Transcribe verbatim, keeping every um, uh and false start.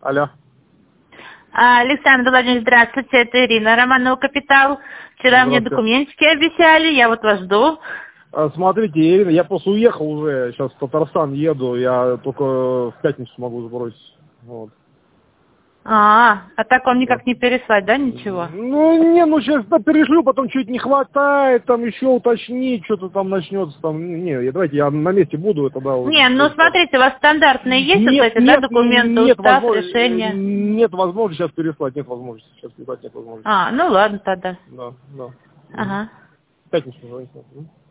Алло. Александр Владимирович, здравствуйте, это Ирина, Романова Капитал. Вчера мне документики обещали, я вот вас жду. А, смотрите, Ирина, я просто уехал уже, сейчас в Татарстан еду, я только в пятницу могу сбросить. Вот. А, а так вам никак Да. не переслать, да, ничего? Ну, не, ну сейчас да, перешлю, потом чуть не хватает, там еще уточнить, что-то там начнется, там, не, давайте я на месте буду, это да. Не, ну смотрите, у вас стандартные есть вот Нет, эти, нет, да, документы, нет устав, возможно- решение? Нет возможности сейчас переслать, нет возможности сейчас переслать, нет возможности. А, ну ладно тогда. Да, да. Ага. В пятницу звоните.